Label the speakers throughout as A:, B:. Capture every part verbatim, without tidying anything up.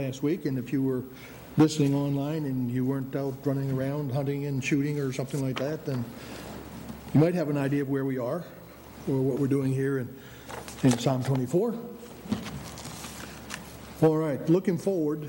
A: Last week, and if you were listening online and you weren't out running around hunting and shooting or something like that, then you might have an idea of where we are or what we're doing here in, in Psalm twenty-four. All right, looking forward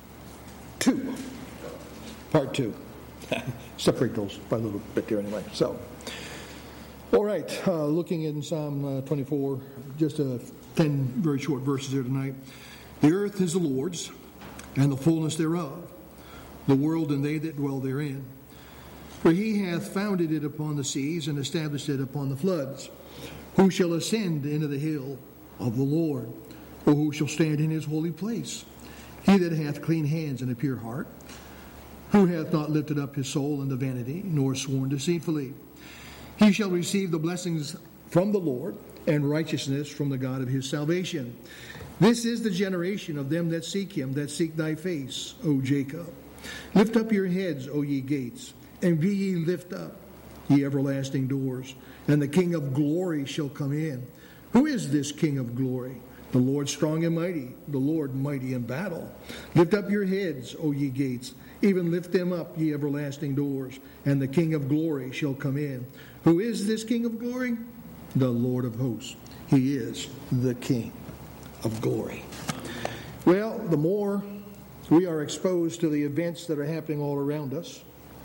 A: to part two. Separate those by a little bit there anyway. So, all right, uh, looking in Psalm uh, twenty-four, just uh, ten very short verses here tonight. The earth is the Lord's, and the fullness thereof, the world and they that dwell therein. For he hath founded it upon the seas, and established it upon the floods. Who shall ascend into the hill of the Lord? Or who shall stand in his holy place? He that hath clean hands and a pure heart, who hath not lifted up his soul unto vanity, nor sworn deceitfully. He shall receive the blessings from the Lord, and righteousness from the God of his salvation. This is the generation of them that seek him, that seek thy face, O Jacob. Lift up your heads, O ye gates, and be ye lift up, ye everlasting doors, and the King of glory shall come in. Who is this King of glory? The Lord strong and mighty, the Lord mighty in battle. Lift up your heads, O ye gates, even lift them up, ye everlasting doors, and the King of glory shall come in. Who is this King of glory? The Lord of hosts. He is the King of glory. Well, the more we are exposed to the events that are happening all around us,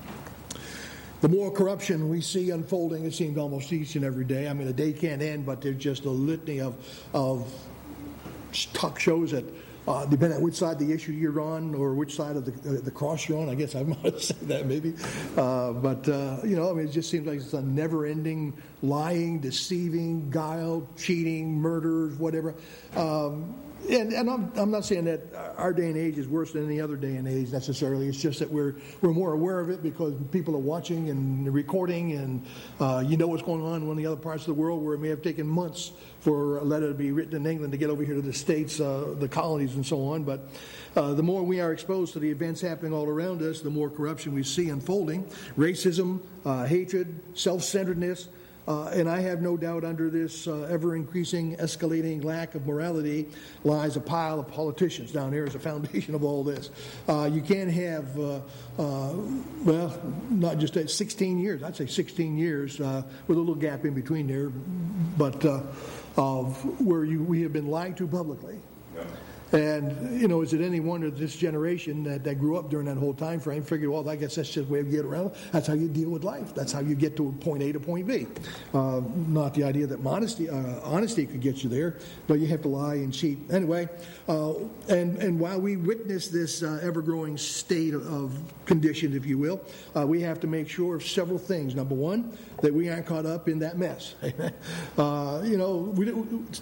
A: the more corruption we see unfolding, it seems almost each and every day. I mean, the day can't end, but there's just a litany of, of talk shows that, uh, depending on which side of the issue you're on or which side of the, uh, the cross you're on, I guess I might say that maybe. Uh, but, uh, you know, I mean, it just seems like it's a never-ending lying, deceiving, guile, cheating, murders, whatever. Um, and and I'm, I'm not saying that our day and age is worse than any other day and age necessarily. It's just that we're we're more aware of it because people are watching and recording, and uh, you know what's going on in one of the other parts of the world where it may have taken months for a letter to be written in England to get over here to the States, uh, the colonies and so on. But uh, the more we are exposed to the events happening all around us, the more corruption we see unfolding. Racism, uh, hatred, self-centeredness. Uh, and I have no doubt under this uh, ever-increasing, escalating lack of morality lies a pile of politicians. Down there is the foundation of all this. Uh, you can't have, uh, uh, well, not just uh, sixteen years. I'd say sixteen years uh, with a little gap in between there, but uh, of where you, we have been lied to publicly. Yeah. And, you know, is it any wonder this generation that, that grew up during that whole time frame figured, well, I guess that's just the way we get around. That's how you deal with life. That's how you get to point A to point B. Uh, not the idea that modesty, uh, honesty could get you there, but you have to lie and cheat. Anyway, uh, and, and while we witness this uh, ever-growing state of, of condition, if you will, uh, we have to make sure of several things. Number one, that we aren't caught up in that mess. uh, you know, we don't...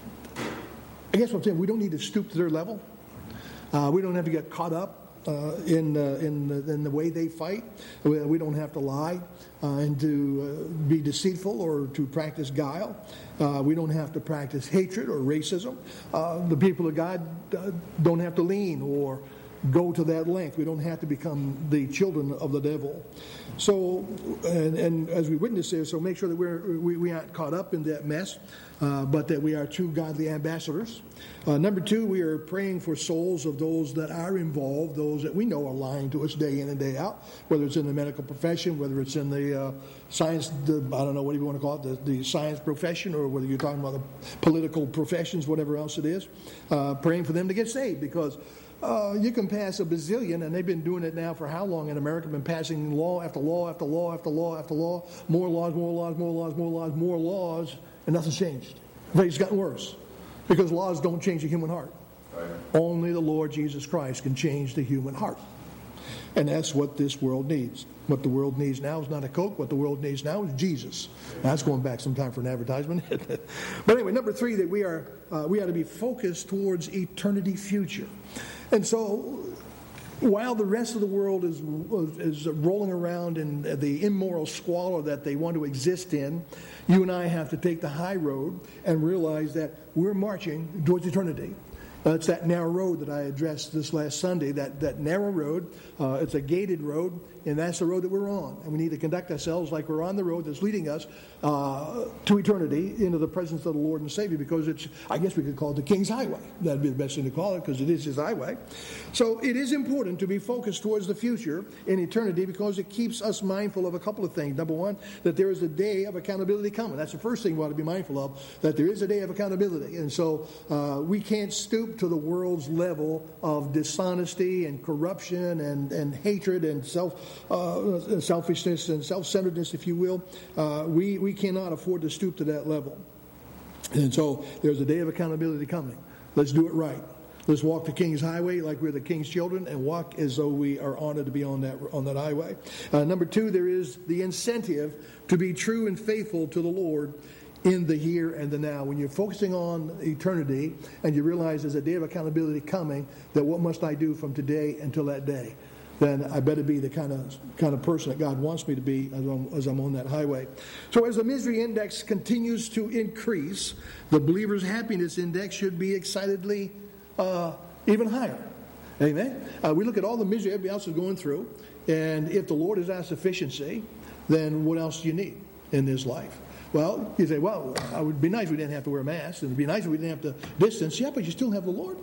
A: I guess what I'm saying, we don't need to stoop to their level. Uh, we don't have to get caught up uh, in, uh, in, the, in the way they fight. We, we don't have to lie uh, and to uh, be deceitful or to practice guile. Uh, we don't have to practice hatred or racism. Uh, the people of God uh, don't have to lean or go to that length. We don't have to become the children of the devil. So, and, and as we witness this, so make sure that we're, we, we aren't caught up in that mess, uh, but that we are true godly ambassadors. Uh, number two, we are praying for souls of those that are involved, those that we know are lying to us day in and day out, whether it's in the medical profession, whether it's in the uh, science, the, I don't know what you want to call it, the, the science profession, or whether you're talking about the political professions, whatever else it is, uh, praying for them to get saved, because Uh, you can pass a bazillion, and they've been doing it now for how long in America? Been passing law after law after law after law after law, more laws, more laws, more laws, more laws, more laws, and nothing's changed. In fact, it's gotten worse because laws don't change the human heart. Right. Only the Lord Jesus Christ can change the human heart, and that's what this world needs. What the world needs now is not a Coke. What the world needs now is Jesus. Now, that's going back some time for an advertisement. But anyway, number three, that we are uh, we ought to be focused towards eternity future. And so, while the rest of the world is is rolling around in the immoral squalor that they want to exist in, you and I have to take the high road and realize that we're marching towards eternity. Uh, it's that narrow road that I addressed this last Sunday, that, that narrow road. Uh, it's a gated road, and that's the road that we're on. And we need to conduct ourselves like we're on the road that's leading us uh, to eternity, into the presence of the Lord and Savior, because it's, I guess we could call it the King's Highway. That'd be the best thing to call it, because it is His highway. So it is important to be focused towards the future in eternity, because it keeps us mindful of a couple of things. Number one, that there is a day of accountability coming. That's the first thing we ought to be mindful of, that there is a day of accountability. And so uh, we can't stoop to the world's level of dishonesty and corruption and, and hatred and self uh, selfishness and self-centeredness, if you will. Uh, we, we cannot afford to stoop to that level. And so there's a day of accountability coming. Let's do it right. Let's walk the King's Highway like we're the King's children, and walk as though we are honored to be on that on that highway. Uh, number two, there is the incentive to be true and faithful to the Lord in the here and the now. When you're focusing on eternity and you realize there's a day of accountability coming, that what must I do from today until that day? Then I better be the kind of kind of person that God wants me to be as I'm, as I'm on that highway. So as the misery index continues to increase, the believer's happiness index should be excitedly uh, even higher. Amen? Uh, we look at all the misery everybody else is going through, and if the Lord is our sufficiency, then what else do you need in this life? Well, you say, well, it would be nice if we didn't have to wear masks, and it would be nice if we didn't have to distance. Yeah, but you still have the Lord.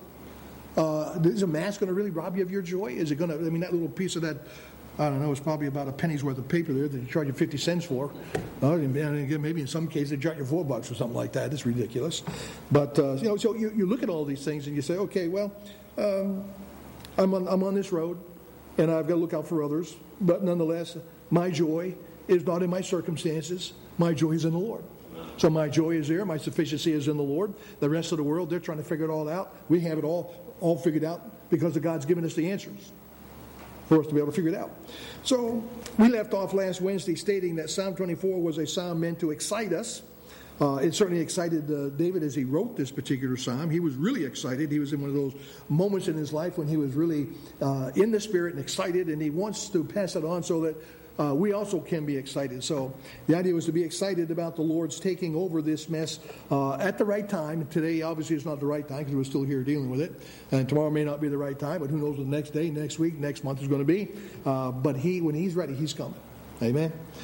A: Uh, is a mask going to really rob you of your joy? Is it going to, I mean, that little piece of that, I don't know, it's probably about a penny's worth of paper there that you charge you fifty cents for. Uh, maybe in some cases they charge you four bucks or something like that. It's ridiculous. But, uh, you know, so you, you look at all these things and you say, okay, well, um, I'm on, I'm on this road, and I've got to look out for others. But nonetheless, my joy is not in my circumstances. My joy is in the Lord. So my joy is there. My sufficiency is in the Lord. The rest of the world, they're trying to figure it all out. We have it all, all figured out because of God's given us the answers for us to be able to figure it out. So we left off last Wednesday stating that Psalm twenty-four was a psalm meant to excite us. Uh, it certainly excited uh, David as he wrote this particular psalm. He was really excited. He was in one of those moments in his life when he was really uh, in the Spirit and excited, and he wants to pass it on so that Uh, we also can be excited. So the idea was to be excited about the Lord's taking over this mess uh, at the right time. Today, obviously, is not the right time because we're still here dealing with it. And tomorrow may not be the right time, but who knows what the next day, next week, next month is going to be. Uh, but he, when He's ready, He's coming. Amen?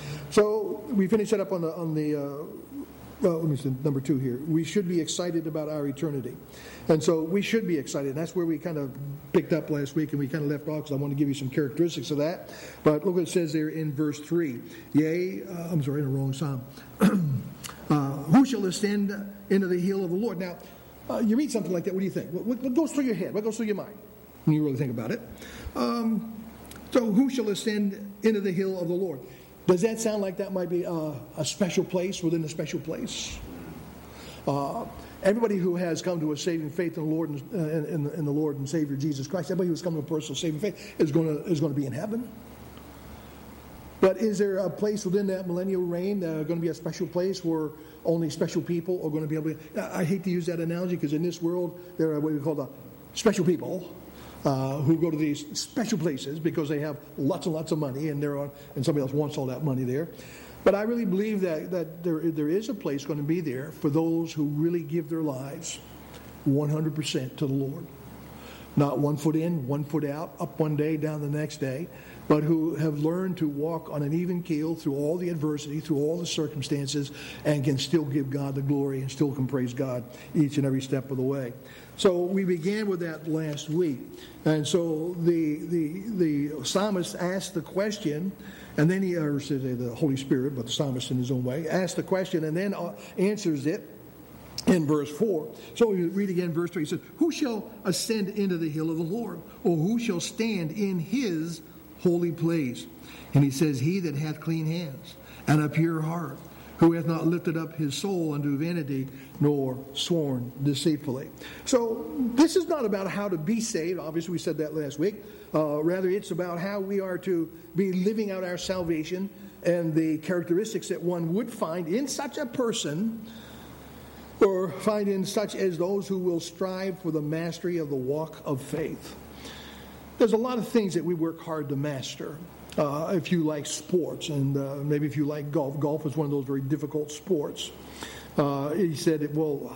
A: So we finished that up on the, on the uh, well, let me say number two here. We should be excited about our eternity. And so we should be excited. And that's where we kind of picked up last week, and we kind of left off because I want to give you some characteristics of that. But look what it says there in verse three. Yea, uh, I'm sorry, in the wrong psalm. uh, who shall ascend into the hill of the Lord? Now, uh, you read something like that, what do you think? What, what goes through your head? What goes through your mind when you really think about it? Um, so who shall ascend into the hill of the Lord? Does that sound like that might be a, a special place within a special place? Uh, everybody who has come to a saving faith in the Lord and uh, in, in the Lord and Savior Jesus Christ, everybody who's come to a personal saving faith is going to is going to be in heaven. But is there a place within that millennial reign uh, going to be a special place where only special people are going to be able to? I hate to use that analogy because in this world there are what we call the special people. Uh, who go to these special places because they have lots and lots of money, and they're on, and somebody else wants all that money there. But I really believe that, that there, there is a place going to be there for those who really give their lives one hundred percent to the Lord. Not one foot in, one foot out, up one day, down the next day, but who have learned to walk on an even keel through all the adversity, through all the circumstances, and can still give God the glory and still can praise God each and every step of the way. So we began with that last week. And so the the the psalmist asked the question, and then he, or says the Holy Spirit, but the psalmist in his own way, asked the question and then answers it in verse four. So we read again verse three. He says, who shall ascend into the hill of the Lord? Or who shall stand in His holy place? And he says, he that hath clean hands and a pure heart, who hath not lifted up his soul unto vanity, nor sworn deceitfully. So this is not about how to be saved. Obviously, we said that last week. Uh, rather, it's about how we are to be living out our salvation and the characteristics that one would find in such a person, or find in such as those who will strive for the mastery of the walk of faith. There's a lot of things that we work hard to master. Uh, if you like sports, and uh, maybe if you like golf. Golf is one of those very difficult sports. Uh, he said, well,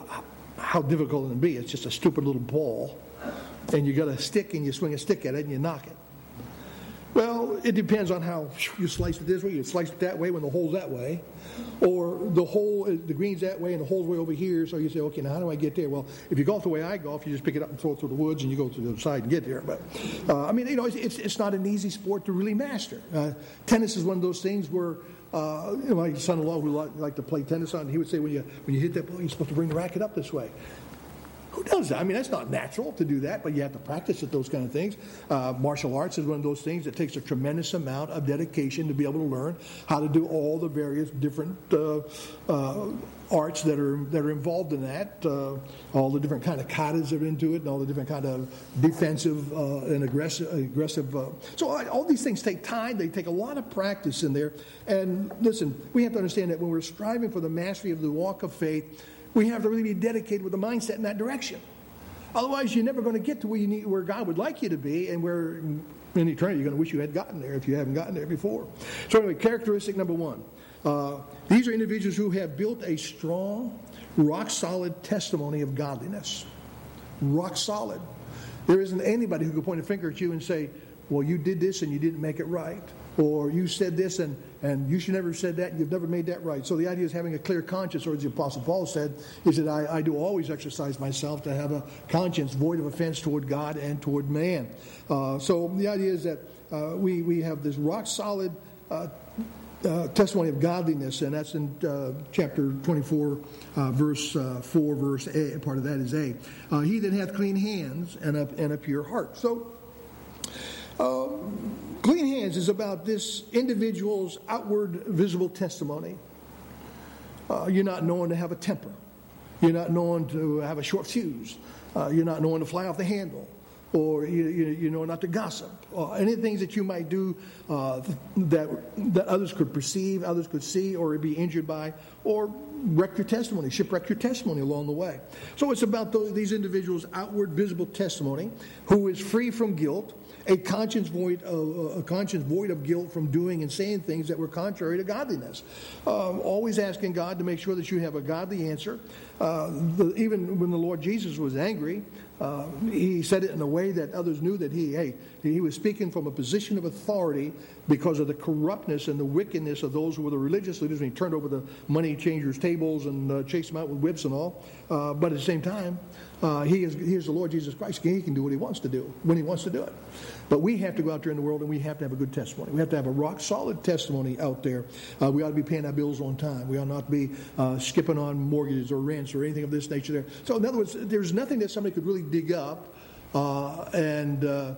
A: how difficult it can be. It's just a stupid little ball, and you got a stick, and you swing a stick at it, and you knock it. Well, it depends on how you slice it this way, you slice it that way when the hole's that way, or the hole, the green's that way and the hole's way over here, so you say, okay, now how do I get there? Well, if you golf the way I golf, you just pick it up and throw it through the woods and you go to the other side and get there. But, uh, I mean, you know, it's, it's, it's not an easy sport to really master. Uh, tennis is one of those things where, uh, you know, my son-in-law who liked like to play tennis on, he would say, when you, when you hit that ball, you're supposed to bring the racket up this way. Who does that? I mean, that's not natural to do that, but you have to practice at those kind of things. Uh, martial arts is one of those things that takes a tremendous amount of dedication to be able to learn how to do all the various different uh, uh, arts that are that are involved in that, uh, all the different kind of katas that are into it, and all the different kind of defensive uh, and aggressive. aggressive uh. So uh, all these things take time. They take a lot of practice in there. And listen, we have to understand that when we're striving for the mastery of the walk of faith, we have to really be dedicated with the mindset in that direction. Otherwise, you're never going to get to where you need, where God would like you to be, and where in eternity you're going to wish you had gotten there if you haven't gotten there before. So anyway, characteristic number one. Uh, these are individuals who have built a strong, rock-solid testimony of godliness. Rock solid. There isn't anybody who can point a finger at you and say, well, you did this and you didn't make it right. Or you said this and, and you should never have said that and you've never made that right. So the idea is having a clear conscience, or as the Apostle Paul said, is that I, I do always exercise myself to have a conscience void of offense toward God and toward man. Uh, so the idea is that uh, we, we have this rock-solid uh, uh, testimony of godliness, and that's in uh, chapter twenty-four, uh, verse uh, four, verse A. Part of that is A. Uh, he that hath clean hands and a, and a pure heart. So, um, clean hands is about this individual's outward visible testimony. Uh, you're not known to have a temper. You're not known to have a short fuse. Uh, you're not known to fly off the handle. Or you, you, you know not to gossip. Or any things that you might do uh, that that others could perceive, others could see, or be injured by, or wreck your testimony, shipwreck your testimony along the way. So it's about those, these individuals' outward visible testimony, who is free from guilt, a conscience void of a conscience void of guilt from doing and saying things that were contrary to godliness. Um, always asking God to make sure that you have a godly answer. Uh, the, even when the Lord Jesus was angry, uh, he said it in a way that others knew that he, hey, he was speaking from a position of authority because of the corruptness and the wickedness of those who were the religious leaders. When he turned over the money changers' tables and uh, chased them out with whips and all, uh, but at the same time, uh, he is he is the Lord Jesus Christ. He can do what he wants to do when he wants to do it. But we have to go out there in the world and we have to have a good testimony. We have to have a rock-solid testimony out there. Uh, we ought to be paying our bills on time. We ought not be uh, skipping on mortgages or rents or anything of this nature there. So in other words, there's nothing that somebody could really dig up uh, and uh,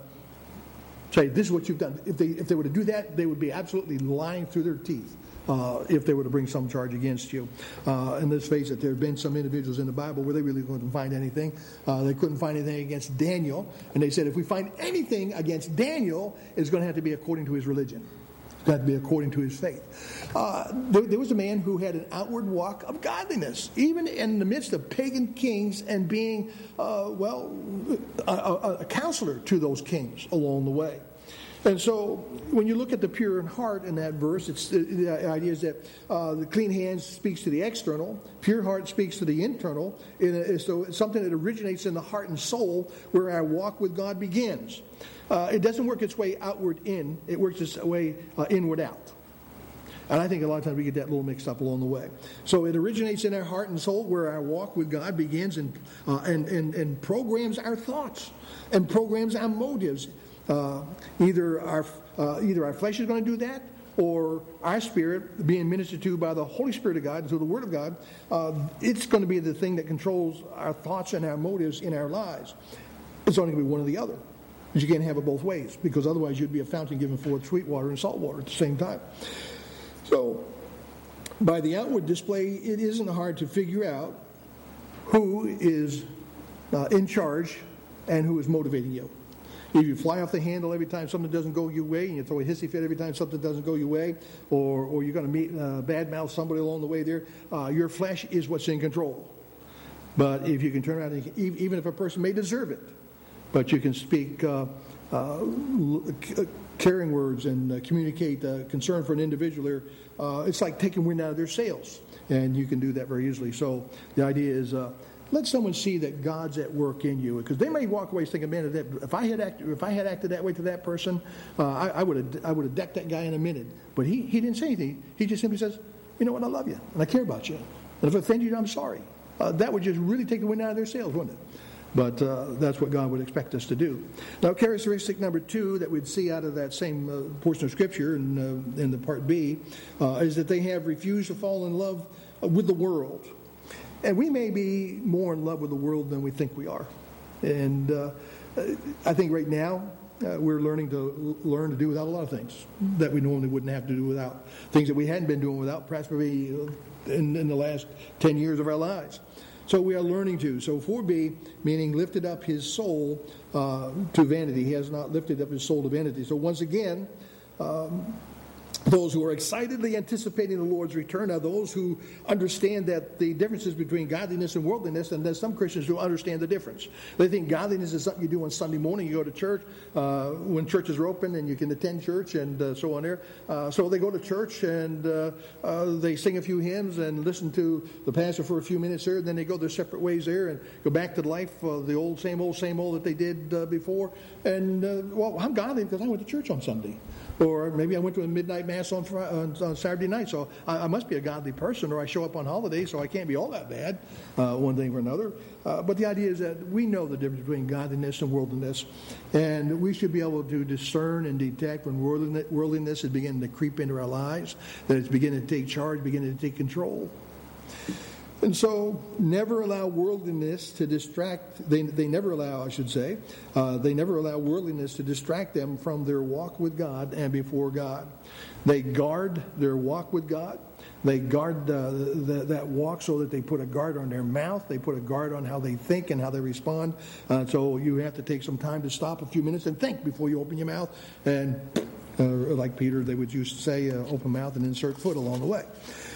A: say, this is what you've done. If they, if they were to do that, they would be absolutely lying through their teeth. Uh, if they were to bring some charge against you. Uh, and let's face it, there have been some individuals in the Bible where they really couldn't find anything. Uh, they couldn't find anything against Daniel. And they said, if we find anything against Daniel, it's going to have to be according to his religion. It's going to have to be according to his faith. Uh, there, there was a man who had an outward walk of godliness, even in the midst of pagan kings and being, uh, well, a, a, a counselor to those kings along the way. And so when you look at the pure in heart in that verse, it's, the idea is that uh, the clean hands speaks to the external, pure heart speaks to the internal. So it's something that originates in the heart and soul where our walk with God begins. Uh, it doesn't work its way outward in, it works its way uh, inward out. And I think a lot of times we get that a little mixed up along the way. So it originates in our heart and soul where our walk with God begins and, uh, and, and, and programs our thoughts and programs our motives. Uh, either our uh, either our flesh is going to do that, or our spirit, being ministered to by the Holy Spirit of God and through the Word of God, uh, it's going to be the thing that controls our thoughts and our motives in our lives. It's only going to be one or the other. Because you can't have it both ways, because otherwise you'd be a fountain giving forth sweet water and salt water at the same time. So, by the outward display, it isn't hard to figure out who is uh, in charge and who is motivating you. If you fly off the handle every time something doesn't go your way, and you throw a hissy fit every time something doesn't go your way, or, or you're going to meet uh, badmouth somebody along the way there, uh, your flesh is what's in control. But if you can turn around, and, even if a person may deserve it, but you can speak uh, uh, caring words and uh, communicate uh, concern for an individual there, uh, it's like taking wind out of their sails. And you can do that very easily. So the idea is uh, let someone see that God's at work in you, because they may walk away thinking, man, if I had acted, if I had acted that way to that person, uh, I, I would have I would have decked that guy in a minute. But he, he didn't say anything. He just simply says, you know what, I love you, and I care about you. And if I offend you, I'm sorry. Uh, that would just really take the wind out of their sails, wouldn't it? But uh, that's what God would expect us to do. Now, characteristic number two that we'd see out of that same uh, portion of Scripture in, uh, in the part B uh, is that they have refused to fall in love with the world. And we may be more in love with the world than we think we are. And uh, I think right now uh, we're learning to learn to do without a lot of things that we normally wouldn't have to do without. Things that we hadn't been doing without, perhaps maybe in, in the last ten years of our lives. So we are learning to. So four B, meaning lifted up his soul uh, to vanity. He has not lifted up his soul to vanity. So once again, um, those who are excitedly anticipating the Lord's return are those who understand that the differences between godliness and worldliness, and there's some Christians who understand the difference. They think godliness is something you do on Sunday morning. You go to church uh, when churches are open and you can attend church and uh, so on there. Uh, so they go to church and uh, uh, they sing a few hymns and listen to the pastor for a few minutes there. And then they go their separate ways there and go back to life, uh, the old, same old, same old that they did uh, before. And, uh, well, I'm godly because I went to church on Sunday. Or maybe I went to a midnight mass on, Friday, on, on Saturday night, so I, I must be a godly person, or I show up on holidays, so I can't be all that bad, uh, one thing or another. Uh, but the idea is that we know the difference between godliness and worldliness, and we should be able to discern and detect when worldliness, worldliness is beginning to creep into our lives, that it's beginning to take charge, beginning to take control. And so, never allow worldliness to distract, they, they never allow, I should say, uh, they never allow worldliness to distract them from their walk with God and before God. They guard their walk with God. They guard uh, the, that walk so that they put a guard on their mouth. They put a guard on how they think and how they respond. Uh, so you have to take some time to stop a few minutes and think before you open your mouth. And uh, like Peter, they would used to say, uh, open mouth and insert foot along the way.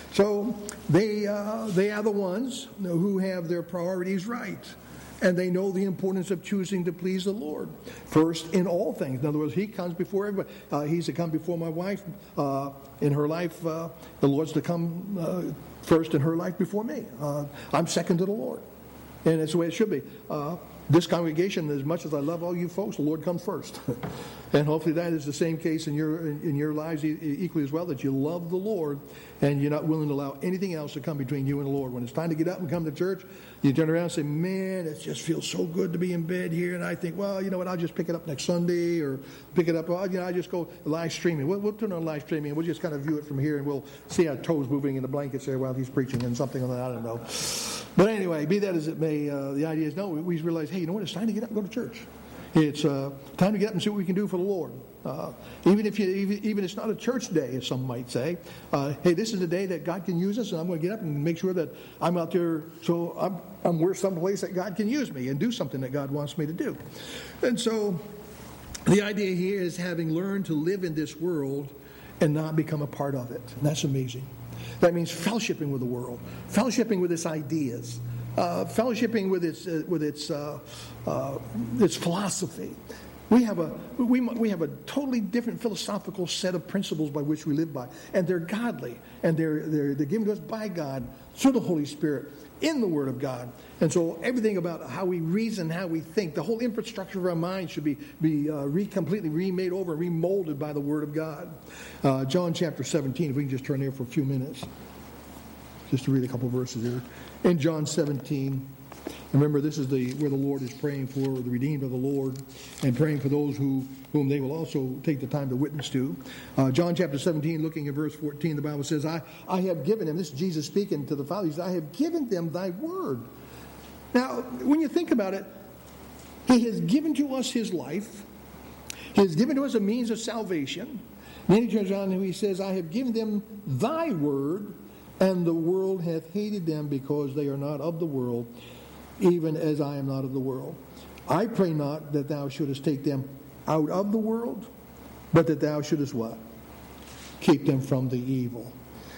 A: So they uh, they are the ones who have their priorities right. And they know the importance of choosing to please the Lord first in all things. In other words, he comes before everybody. Uh, he's to come before my wife uh, in her life. Uh, the Lord's to come uh, first in her life before me. Uh, I'm second to the Lord. And that's the way it should be. Uh, this congregation, as much as I love all you folks, the Lord comes first. And hopefully that is the same case in your in, in your lives equally as well, that you love the Lord and you're not willing to allow anything else to come between you and the Lord. When it's time to get up and come to church, you turn around and say, man, it just feels so good to be in bed here. And I think, well, you know what, I'll just pick it up next Sunday or pick it up, well, you know, I just go live streaming. We'll, we'll turn on live streaming and we'll just kind of view it from here and we'll see our toes moving in the blankets there while he's preaching and something like that, I don't know. But anyway, be that as it may, uh, the idea is, no, we realize, hey, you know what, it's time to get up and go to church. It's uh, time to get up and see what we can do for the Lord. Uh, even if you, even, even it's not a church day, as some might say. Uh, hey, this is a day that God can use us, and I'm going to get up and make sure that I'm out there, so I'm, I'm where someplace that God can use me and do something that God wants me to do. And so, the idea here is having learned to live in this world and not become a part of it. And that's amazing. That means fellowshipping with the world, fellowshipping with its ideas. Uh, fellowshipping with its uh, with its uh, uh, its philosophy. We have a we we have a totally different philosophical set of principles by which we live by, and they're godly, and they're they're they're given to us by God through the Holy Spirit in the Word of God. And so everything about how we reason, how we think, the whole infrastructure of our mind should be be uh, re- completely remade over, remolded by the Word of God. Uh, John chapter seventeen. If we can just turn there for a few minutes, just to read a couple verses here. In John seventeen, remember this is the where the Lord is praying for the redeemed of the Lord and praying for those who whom they will also take the time to witness to. Uh, John chapter seventeen, looking at verse fourteen, the Bible says, I, I have given him, this is Jesus speaking to the Father, he says, I have given them thy word. Now, when you think about it, he has given to us his life. He has given to us a means of salvation. Then he turns on and he says, I have given them thy word, and the world hath hated them because they are not of the world, even as I am not of the world. I pray not that thou shouldest take them out of the world, but that thou shouldest what? Keep them from the evil.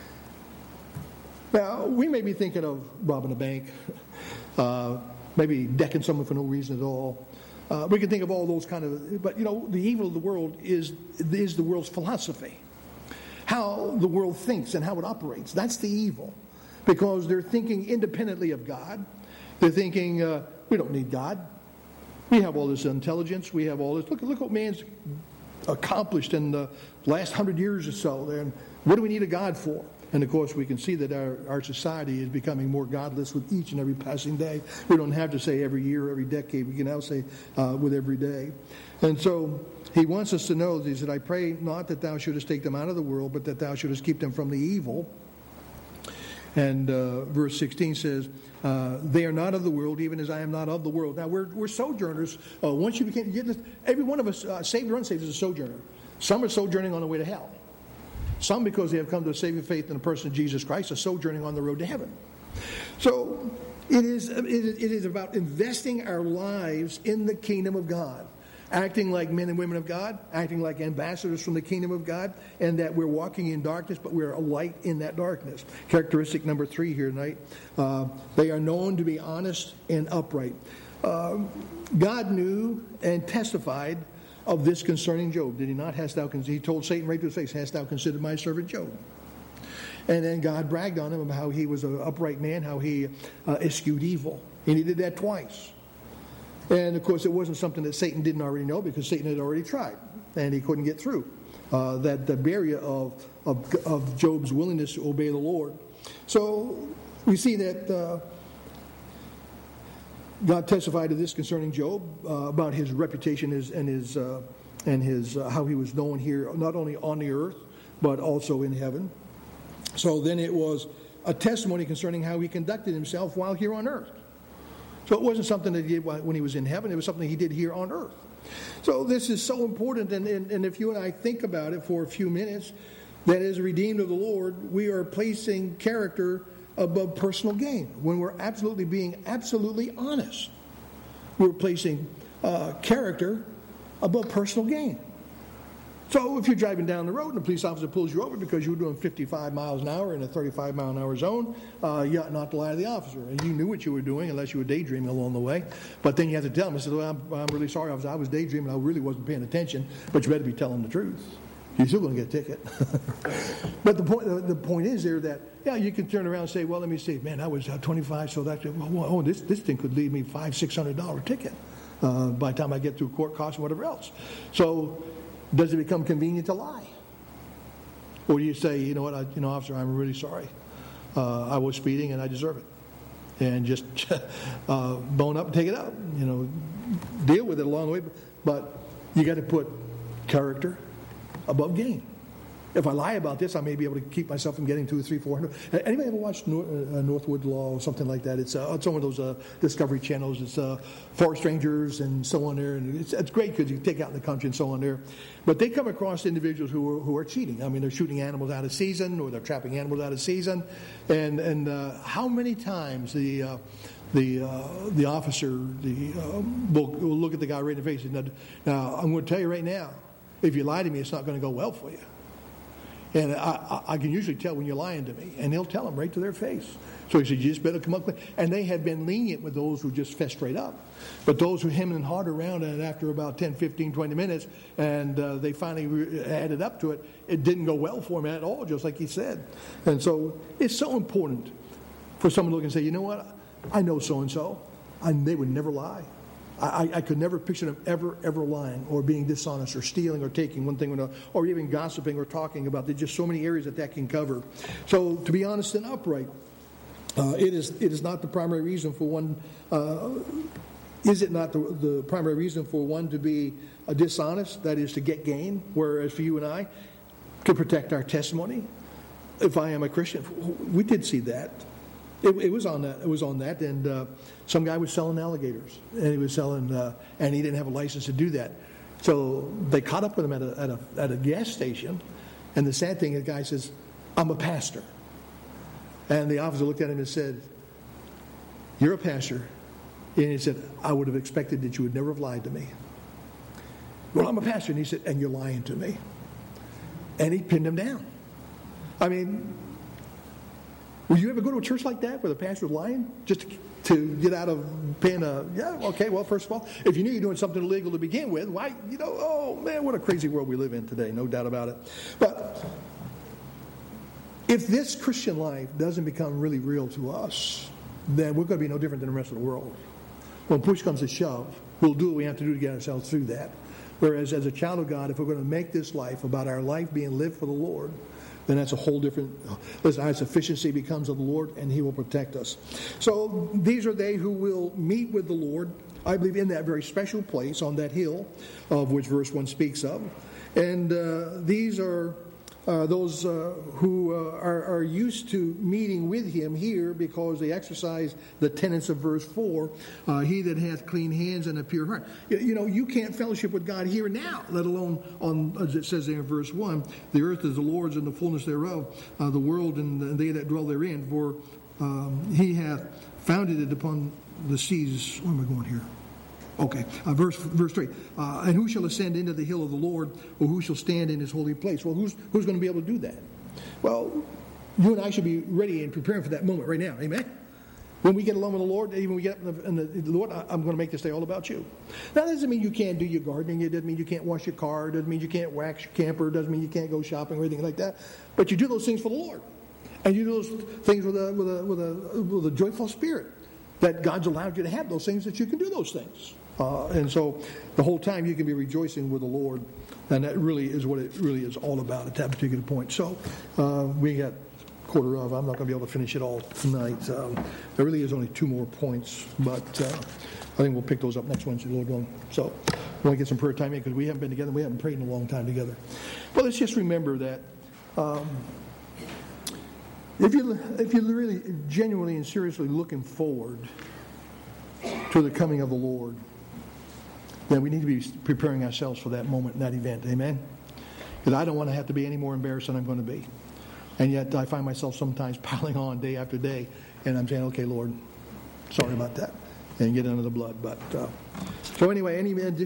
A: Now, we may be thinking of robbing a bank, uh, maybe decking someone for no reason at all. Uh, we can think of all those kind of, but you know, the evil of the world is is the world's philosophy. How the world thinks and how it operates. That's the evil. Because they're thinking independently of God. They're thinking, uh, we don't need God. We have all this intelligence. We have all this. Look, look what man's accomplished in the last hundred years or so. And what do we need a God for? And of course, we can see that our, our society is becoming more godless with each and every passing day. We don't have to say every year, every decade. We can now say uh, with every day. And so he wants us to know, he said, I pray not that thou shouldest take them out of the world, but that thou shouldest keep them from the evil. And uh, verse sixteen says, uh, they are not of the world, even as I am not of the world. Now, we're, we're sojourners. Uh, once you became, you get, every one of us, uh, saved or unsaved, is a sojourner. Some are sojourning on the way to hell. Some, because they have come to a saving faith in the person of Jesus Christ, are sojourning on the road to heaven. So it is, it is about investing our lives in the kingdom of God, acting like men and women of God, acting like ambassadors from the kingdom of God, and that we're walking in darkness, but we're a light in that darkness. Characteristic number three here tonight, uh, they are known to be honest and upright. Uh, God knew and testified of this concerning Job, did he not? Hast thou, he told Satan right to his face, hast thou considered my servant Job? And then God bragged on him about how he was an upright man, how he uh, eschewed evil. And he did that twice. And of course, it wasn't something that Satan didn't already know, because Satan had already tried, and he couldn't get through uh, that the barrier of, of, of Job's willingness to obey the Lord. So we see that uh, God testified to this concerning Job, uh, about his reputation his, and his uh, and his uh, how he was known here, not only on the earth but also in heaven. So then it was a testimony concerning how he conducted himself while here on earth. So it wasn't something that he did when he was in heaven; it was something he did here on earth. So this is so important, and, and, and if you and I think about it for a few minutes, that as redeemed of the Lord, we are placing character above personal gain. When we're absolutely being absolutely honest, we're placing uh, character above personal gain. So if you're driving down the road and a police officer pulls you over because you were doing fifty-five miles an hour in a thirty-five mile an hour zone, uh, you ought not to lie to the officer. And you knew what you were doing, unless you were daydreaming along the way. But then you have to tell him, I said, well, I'm, I'm really sorry, officer, I was daydreaming, I really wasn't paying attention, but you better be telling the truth. You're still going to get a ticket. But the point the point is there that, yeah, you can turn around and say, well, let me see, man, that was uh, twenty-five, so that, well, oh, this, this thing could leave me five, six hundred dollar ticket uh, by the time I get through court costs and whatever else. So does it become convenient to lie? Or do you say, you know what, I, you know, officer, I'm really sorry. Uh, I was speeding and I deserve it. And just uh, bone up and take it out. You know, deal with it along the way. But you got to put character above gain. If I lie about this, I may be able to keep myself from getting two or three, four hundred. Anybody ever watched North, uh, Northwood Law or something like that? It's uh, it's one of those uh, Discovery channels. It's uh, Forest Rangers and so on there, and it's, it's great because you take out in the country and so on there. But they come across individuals who are who are cheating. I mean, they're shooting animals out of season, or they're trapping animals out of season, and and uh, how many times the uh, the uh, the officer the uh, will, will look at the guy right in the face and now, now I'm going to tell you right now, if you lie to me, it's not going to go well for you. And I, I can usually tell when you're lying to me. And he'll tell them right to their face. So he said, you just better come up with it. And they had been lenient with those who just fessed straight up. But those who hemming and hawed around, and after about ten, fifteen, twenty minutes, and uh, they finally re- added up to it, it didn't go well for him at all, just like he said. And so it's so important for someone to look and say, you know what, I know so-and-so, and they would never lie. I, I could never picture them ever, ever lying or being dishonest or stealing or taking one thing or another, or even gossiping or talking about. There's just so many areas that that can cover. So to be honest and upright, uh, it is it is not the primary reason for one, uh, is it not the, the primary reason for one to be uh, dishonest, that is to get gain, whereas for you and I, to protect our testimony. If I am a Christian, we did see that. It, it was on that. It was on that, and uh, some guy was selling alligators, and he was selling, uh, and he didn't have a license to do that. So they caught up with him at a at a at a gas station, and the sad thing, the guy says, "I'm a pastor," and the officer looked at him and said, "You're a pastor," and he said, "I would have expected that you would never have lied to me." "Well, I'm a pastor," and he said, "And you're lying to me," and he pinned him down. I mean. Will you ever go to a church like that where the pastor's lying just to, to get out of paying a, yeah, okay, well, first of all, if you knew you're doing something illegal to begin with, why, you know, oh, man, what a crazy world we live in today, no doubt about it. But if this Christian life doesn't become really real to us, then we're going to be no different than the rest of the world. When push comes to shove, we'll do what we have to do to get ourselves through that. Whereas as a child of God, if we're going to make this life about our life being lived for the Lord, then that's a whole different, listen, our sufficiency becomes of the Lord, and He will protect us. So these are they who will meet with the Lord, I believe, in that very special place on that hill of which verse one speaks of. And uh, these are uh, those uh, who uh, are, are used to meeting with Him here because they exercise the tenets of verse four, uh, he that hath clean hands and a pure heart. You, you know, you can't fellowship with God here and now, let alone, on, as it says there in verse one, the earth is the Lord's and the fullness thereof, uh, the world and they that dwell therein, for um, He hath founded it upon the seas. Where am I going here? Okay, uh, verse verse three. Uh, and who shall ascend into the hill of the Lord, or who shall stand in His holy place? Well, who's who's going to be able to do that? Well, you and I should be ready and preparing for that moment right now. Amen? When we get along with the Lord, even when we get up in the, in the, in the Lord, I, I'm going to make this day all about you. Now, that doesn't mean you can't do your gardening. It doesn't mean you can't wash your car. It doesn't mean you can't wax your camper. It doesn't mean you can't go shopping or anything like that. But you do those things for the Lord. And you do those things with a, with a, with a, with a joyful spirit. That God's allowed you to have those things, that you can do those things. Uh, and so the whole time you can be rejoicing with the Lord. And that really is what it really is all about at that particular point. So uh, we got quarter of. I'm not going to be able to finish it all tonight. Um, there really is only two more points. But uh, I think we'll pick those up next Wednesday, Lord willing. So we want to get some prayer time in because we haven't been together. We haven't prayed in a long time together. But let's just remember that um, if, you, if you're really genuinely and seriously looking forward to the coming of the Lord, then we need to be preparing ourselves for that moment and that event. Amen? Because I don't want to have to be any more embarrassed than I'm going to be. And yet I find myself sometimes piling on day after day, and I'm saying, okay, Lord, sorry about that, and get under the blood. But uh, so anyway, any